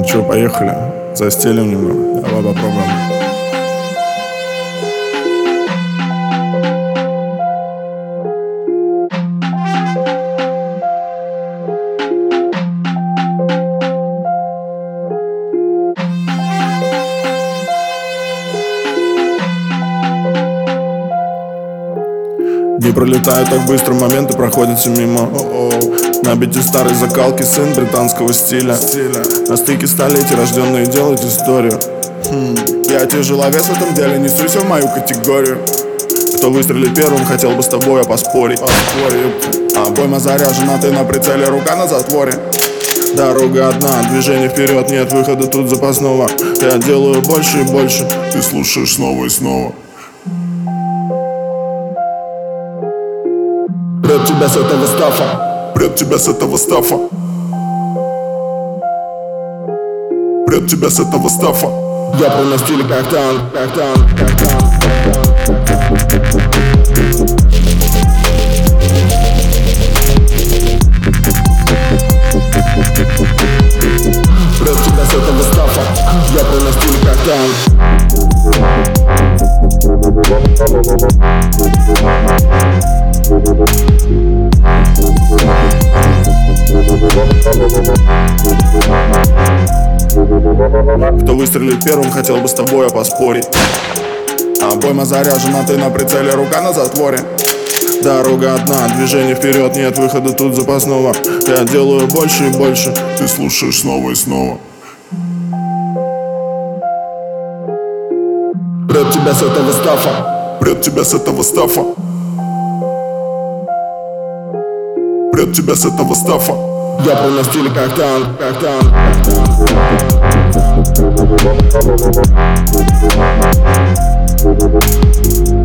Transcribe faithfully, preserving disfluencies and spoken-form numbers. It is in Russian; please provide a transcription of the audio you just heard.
Че, поехали? Застелим немного. Давай попробуем. Дни пролетают так быстро, моменты проходятся мимо. О-о. На бите старой закалки сын британского стиля. На стыке столетий рожденные делают историю. хм. Я тяжеловес в этом деле, не суйся в мою категорию. Кто выстрелит первым, хотел бы с тобой поспорить. Поспорить. Обойма заряжена, ты на прицеле, рука на затворе. Дорога одна, движение вперед, нет выхода тут запасного. Я делаю больше и больше, ты слушаешь снова и снова. Прет тебя с этого стафа, прет тебя с этого стафа, прет тебя с этого стафа. Я был на стиле как танк, как танк, как танк. Прет тебя с этого стафа, я был на стиле как танк. Кто выстрелит первым, хотел бы с тобой поспорить. Обойма заряжена, ты на прицеле, рука на затворе. Дорога одна, движение вперед, нет выхода тут запасного. Я делаю больше и больше, ты слушаешь снова и снова. Прет тебя с этого стафа, прет тебя с этого стафа, прет тебя с этого стафа. Я был на стиле как танк, как танк, как танк.